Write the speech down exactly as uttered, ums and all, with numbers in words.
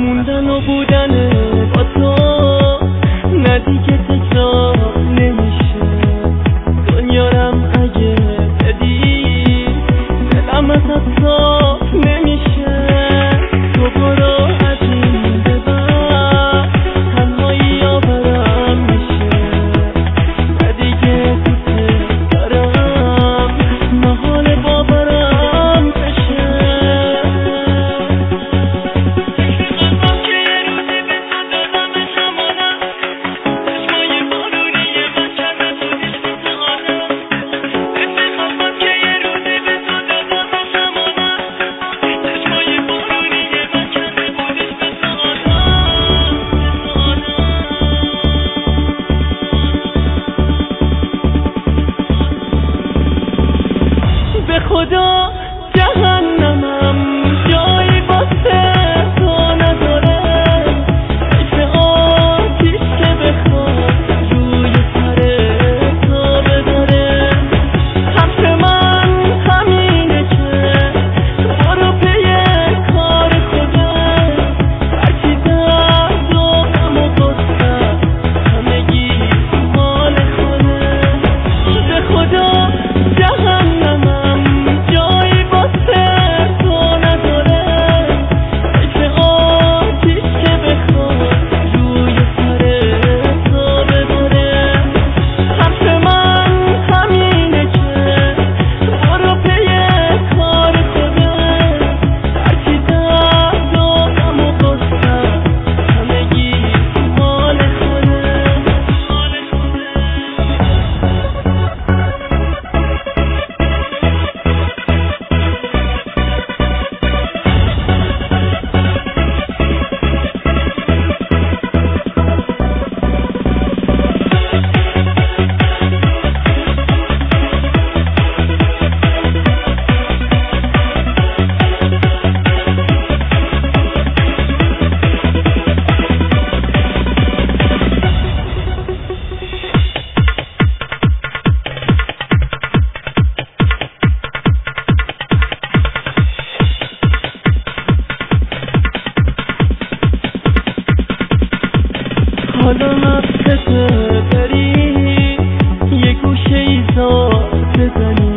موندن و بودن با تو نه دیگه تکرار نمیشه. دنیارم اگه بدی دلم ازت صاف نمیشه. تو برو از این به بعد تنهایی آورم میشه. نه دیگه دوست دارم محال باورم بشه. به خدا جهنمم جایی واسه تو نداره. حیف آتیش که بخواد روی سر تو ببره. حرف من همینه که برو پی کار خودت. هرچی درد و غم و غصه همگی مال خودت. به خدا جهنمم جایی واسه تو نداره. حیف آتیش که بخواد روی سر تو ببره. حرف من همینه که برو پی کار خودت. هرچی درد و غم و غصه همگی مال خودت. حالا وقتته بری یه گوشه ای زار بزنی.